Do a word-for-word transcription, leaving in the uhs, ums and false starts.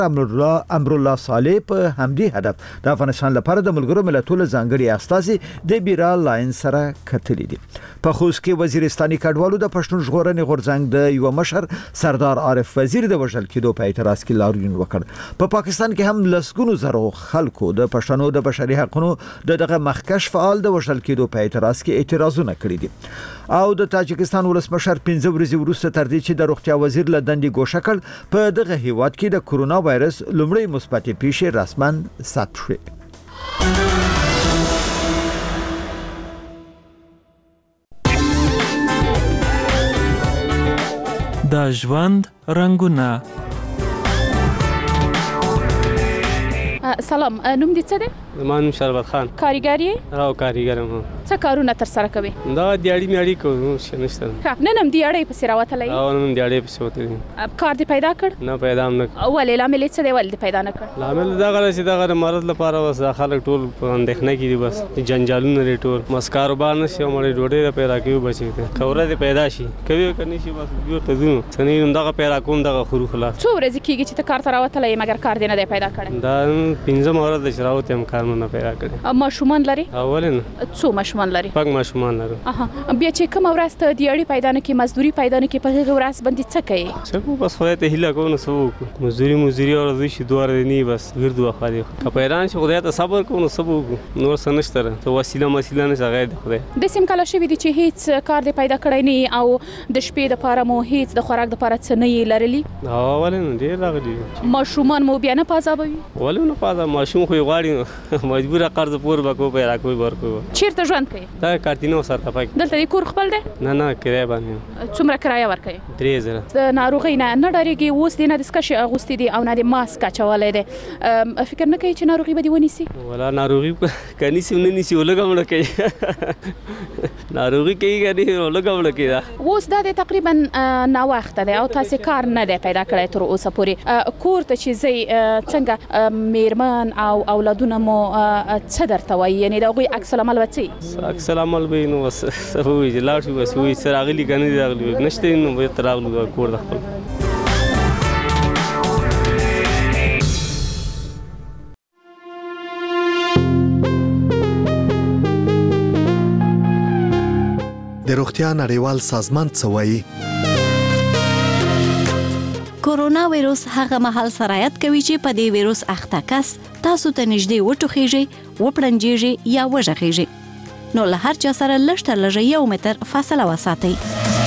امرالله امرالله صالح په همدې هدف د افغانستان لپاره د ملګرو ملتونو ځانګړي استازي د بیرا لاین سره کتلي دي. په خوست کې وزیرستاني کډوالو د پښتون ژغورنې غورځنګ د یو مشر سردار عارف وزیر د وژل کېدو په اعتراض کې لاریون وکړ. په پاکستان کې هم لسګونو زرو خلکو د پښتنو د بشري حقوقو د دغه مخکش فعال د وژل کېدو په اعتراض کې اعتراضونه کړي دي. او د تاجکستان ولسمشر پنځه ورځې وروسته تر دې چې د روغتیا وزیر له دندې ګوښه کړ په دغه هیواد کې د کورونا وایرس لومړی مثبتې پیښې رسماً ثبت شوې. د ژوند رنګونه. سلام، نوم دې څه دی؟ زما نوم شربت خان. کاریګر یې؟ او کاریګر یم. څه کارونه تر سره کوي؟ دا دیاړي میاړي کوم څه نشته. ښه، نن هم دیاړي پسې راوتلی؟ او نن هم دیاړي پسې وتلی. کار دې پیدا کړ؟ نه پیدا هم نه کړ. ولې لامل یې څه دی ولې دې پیدا نه کړ؟ لامل دغه دی چې دغه مرض لپاره بس خلک ټول په اندېښنه کې دي، بس جنجالونه لري ټول، بس کاروبار نشي او مړې ډوډۍ پیدا کوي بچي ته. کوره دې پیدا شي کوي کني شي بس یو ته ځو څنګه دغه پیدا کوم دغه خورو خلاص. څو ورځې کېږي چې ته کار ته راوتلی مګر کار دې نه دی پیدا کړی؟ دا پنځم ورځ ده چې راوتې یم کار نه پیدا کړی. ماشومان لري؟ اول نه. څو ماشومان لري؟ پک ماشومان لري. اها، بیا چې کوم ورځ ته دیاړي پیدا نه کې مزدوري پیدا نه کې په هغه ورځ باندې څه کوي؟ څه کو بس خدای ته هیله کوو نو څه وکړو، مزدوري مزدوري او دوی شي دوه ورځې نه بس ګردو اخلي. که پیران شي خدای ته صبر کوو نو څه وکړو، نور څه نشته ته وسیله مسیله نه غیر د خدای. د سیم کله شوی دي چې هیڅ کار دې پیدا کړی نه او د شپې د پاره مو هیڅ د خوراک د پاره څه نه یې لرلی؟ اول نه ډیر راغلی. ماشومان مو بیا نه پازابوي؟ ولې نه پازا ماشوم خو غواړي مجبور قرض پور بکو پیرا کوي ورکو. چیرته ژوند کوي؟ دا کارتینو سره پک. دلته کور خپل دی؟ نه نه کرای باندې. څومره کرایه ورکوي؟ درې زره. د ناروغۍ نه نه ډارېږي؟ اوس دې نه د سکشې اغوستې دي او نه د ماسک اچولی دی، فکر نه کوي چې ناروغي به دې ونیسي؟ ولا ناروغي که نیسي نه نیسي ولږه مړه کوي. ناروغي کوي که نه ولږه مړه کوي. دا اوس دا دی تقریبا ناوخته دی او تاسې کار نه دی پیدا کړی تر اوسه پورې. کور ته چې ځئ څنګه میرمن او اولادونه مو څه درته وایي؟ یعنې د هغوی عکس العمل به څه؟ عکس العمل به نو بس څه به وایي چې لاړ شو بس وایي څه راغلي که نه دي راغلي نشته نو بېرته راغلو کور د خپل. د روغتیا نړیوال سازمان څه وایي؟ کورونا وایروس هغه مهال سرایت کوي چې په دې وایروس اخته کس تاسو ته نږدې وټوخیږي، وپړنجیږي یا وژغیږي. نو له هر چا سره لږ تر لږه یو متر فاصله وساتئ.